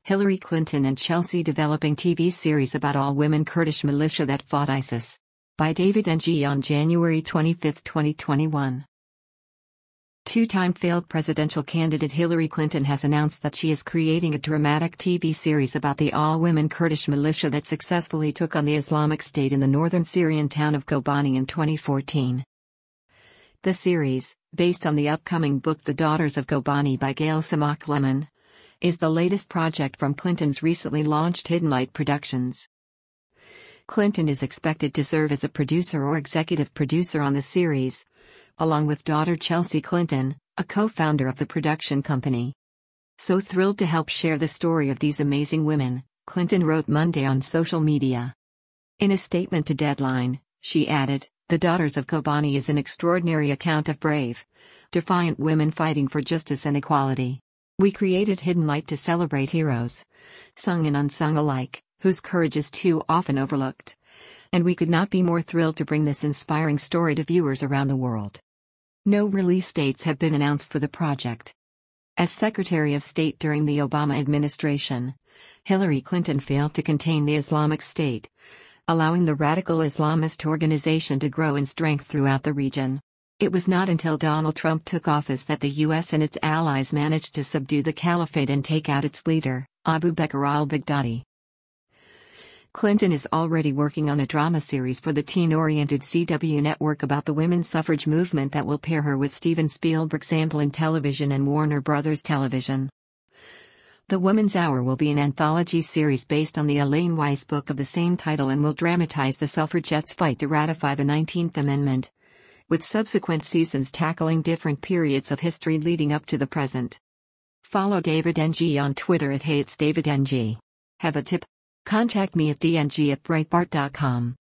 Hillary Clinton and Chelsea developing TV series about all-women Kurdish militia that fought ISIS. By David Ng on January 25, 2021. Two-time failed presidential candidate Hillary Clinton has announced that she is creating a dramatic TV series about the all-women Kurdish militia that successfully took on the Islamic State in the northern Syrian town of Kobani in 2014. The series, based on the upcoming book The Daughters of Kobani by Gail Samak Lemon, is the latest project from Clinton's recently launched Hidden Light Productions. Clinton is expected to serve as a producer or executive producer on the series, along with daughter Chelsea Clinton, a co-founder of the production company. "So thrilled to help share the story of these amazing women," Clinton wrote Monday on social media. In a statement to Deadline, she added, "The Daughters of Kobani is an extraordinary account of brave, defiant women fighting for justice and equality. We created Hidden Light to celebrate heroes, sung and unsung alike, whose courage is too often overlooked. And we could not be more thrilled to bring this inspiring story to viewers around the world." No release dates have been announced for the project. As Secretary of State during the Obama administration, Hillary Clinton failed to contain the Islamic State, allowing the radical Islamist organization to grow in strength throughout the region. It was not until Donald Trump took office that the U.S. and its allies managed to subdue the caliphate and take out its leader, Abu Bakr al-Baghdadi. Clinton is already working on a drama series for the teen-oriented CW network about the women's suffrage movement that will pair her with Steven Spielberg's Amblin Television and Warner Brothers Television. The Woman's Hour will be an anthology series based on the Elaine Weiss book of the same title and will dramatize the suffragettes' fight to ratify the 19th Amendment, with subsequent seasons tackling different periods of history leading up to the present. Follow David Ng on Twitter at @HeyIt'sDavidNG. Have a tip? Contact me at dng@breitbart.com.